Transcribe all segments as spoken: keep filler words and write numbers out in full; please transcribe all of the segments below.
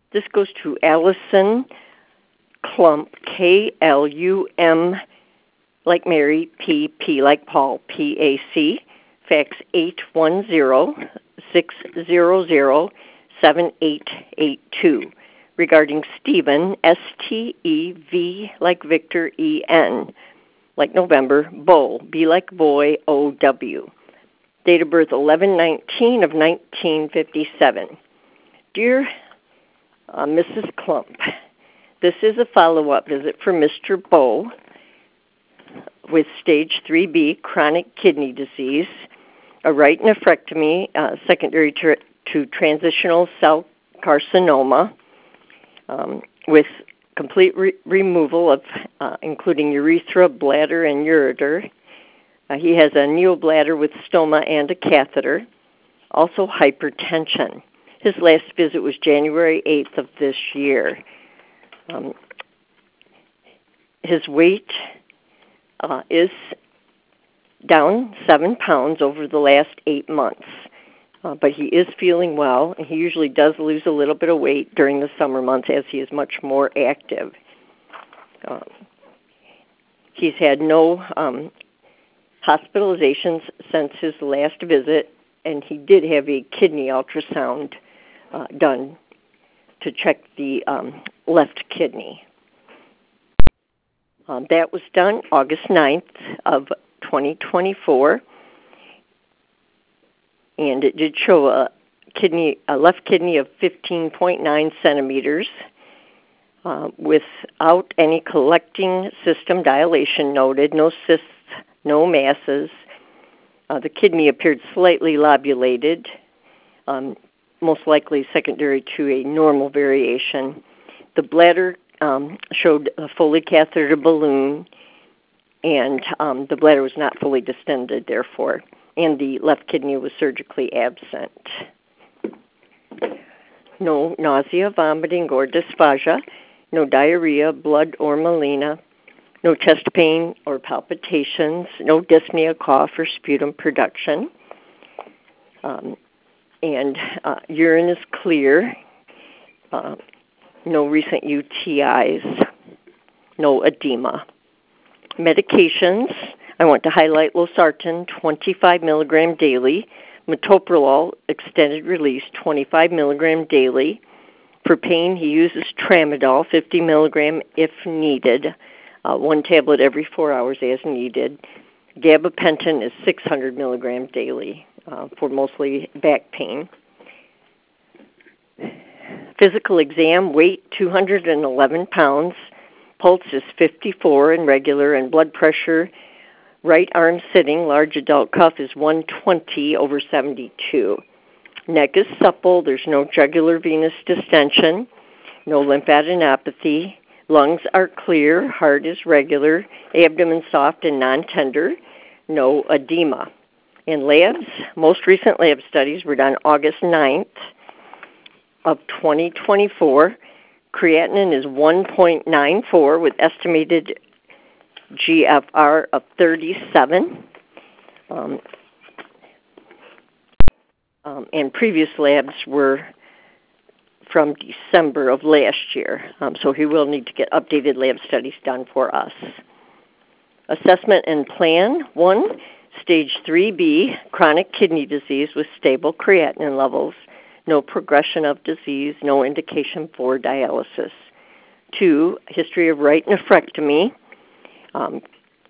This goes to Allison Klump, K L U M like Mary, P, P like Paul, P A C, fax eight one zero, six zero zero, seven eight eight two, regarding Stephen, S T E V like Victor, E N, like November, Bow, B like boy, O W. Date of birth eleven nineteen of nineteen fifty-seven. Dear uh, Missus Klump, this is a follow-up visit for Mister Bow with stage three B chronic kidney disease, a right nephrectomy uh, secondary to, to transitional cell carcinoma, um, with complete re- removal of uh, including urethra, bladder, and ureter. Uh, he has a neobladder with stoma and a catheter, also hypertension. His last visit was January eighth of this year. Um, his weight uh, is down seven pounds over the last eight months, uh, but he is feeling well, and he usually does lose a little bit of weight during the summer months as he is much more active. Um, he's had no um, hospitalizations since his last visit, and he did have a kidney ultrasound uh, done to check the um, left kidney. Um, that was done August ninth of twenty twenty-four, and it did show a kidney, a left kidney of fifteen point nine centimeters, uh, without any collecting system dilation noted, no cysts, no masses. Uh, the kidney appeared slightly lobulated, um, most likely secondary to a normal variation. The bladder um, showed a fully cathetered balloon, and um, the bladder was not fully distended, therefore, and the left kidney was surgically absent. No nausea, vomiting, or dysphagia, no diarrhea, blood, or melena, no chest pain or palpitations, no dyspnea, cough, or sputum production, um, and uh, urine is clear, uh, no recent U T Is, no edema. Medications, I want to highlight losartan, twenty-five milligram daily, metoprolol, extended release, twenty-five milligram daily. For pain, he uses tramadol, fifty milligram if needed, uh, one tablet every four hours as needed. Gabapentin is six hundred milligram daily uh, for mostly back pain. Physical exam, weight two hundred eleven pounds, pulse is fifty-four and regular, and blood pressure, right arm sitting, large adult cuff is one twenty over seventy-two. Neck is supple, there's no jugular venous distension, no lymphadenopathy. Lungs are clear, heart is regular, abdomen soft and non-tender, no edema. In labs, most recent lab studies were done August ninth of twenty twenty-four. Creatinine is one point nine four with estimated G F R of thirty-seven. Um, um, and previous labs were from December of last year. Um, so he will need to get updated lab studies done for us. Assessment and plan. One, stage three B, chronic kidney disease with stable creatinine levels, no progression of disease, no indication for dialysis. Two, history of right nephrectomy, um,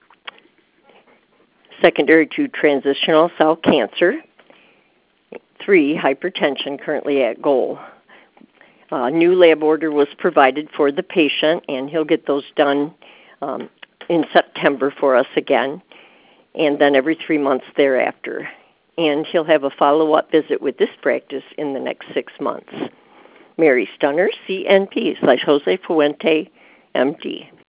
secondary to transitional cell cancer. Three, hypertension, currently at goal. A uh, new lab order was provided for the patient, and he'll get those done um, in September for us again, and then every three months thereafter. And he'll have a follow-up visit with this practice in the next six months. Mary Stunner, C N P, slash Jose Fuente, M D.